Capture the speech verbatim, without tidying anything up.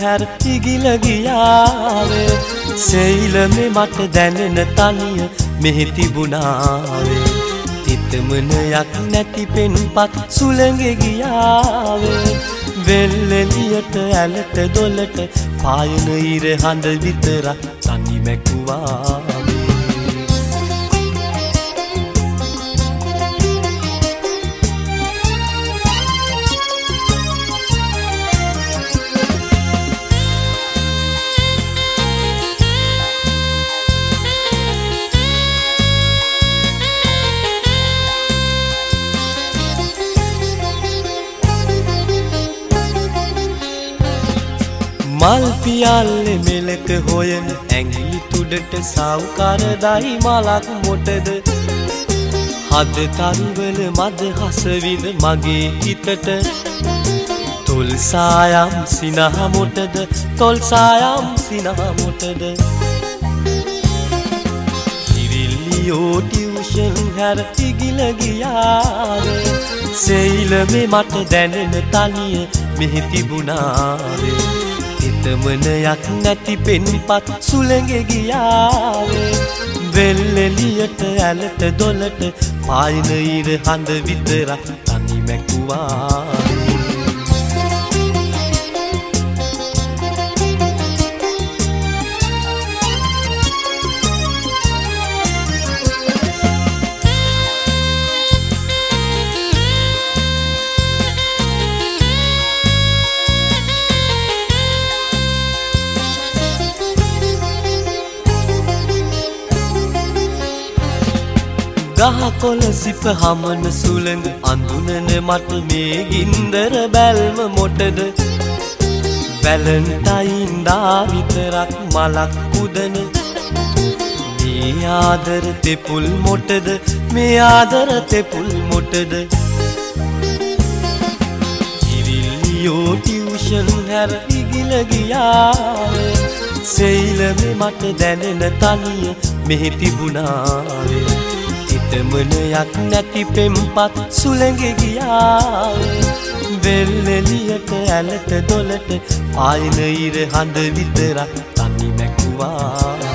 හැර ඉගිල ගියාවේ සෙයිලමේ මට දැනෙන තනිය මෙහි තිබුණාවේ තිතමනයක් නැති පෙන්පත් සුළඟේ ගියාවේ වෙල්ෙලියට ඇලට දොලට පායන ඉර හඳ විතරක් තනි මැකුවාවේ මල් පියල්ලේ මෙලක හොයන ඇඟිලි තුඩට සව්කරදයි මලක් මොටද හද තරුවල මද හසවින මගේ හිතට තොල් සායම් සිනහ මොටද තොල් සායම් සිනහ මොටද කිරිල්ලියෝ ටියුෂන් හැර ඉගිල ගියාවේ සෙයිලමේ මට දැනෙන තනිය මෙහි තිබුණාවේ තමනයක් නැති පෙන්පත් සුළඟේ ගියාවේ වෙල්ෙලියට ඇලට දොලට පායන ඉර හඳ විතරක් තනි මැකුවාවේ ගහකොළ සිප හමන සුළඟ අඳුනන මට මේ ගින්දර බැල්ම මොටද වැලන්ටයින් දා විතරක් මලක් පුදන මේ ආදර තෙපුල් මොටද මේ ආදර තෙපුල් මොටද කිරිල්ලියෝ ටියුෂන් හැර ඉගිල ගියාවේ සෙයිලමේ මට දැනෙන තනිය මෙහි තිබුණාවේ තමනයක් නැති පෙම්පත් සුළඟේ ගියාවේ වෙල්ෙලියට ඇලට දොලට පායන ඉර හඳ විතරක් තනි මැකුවා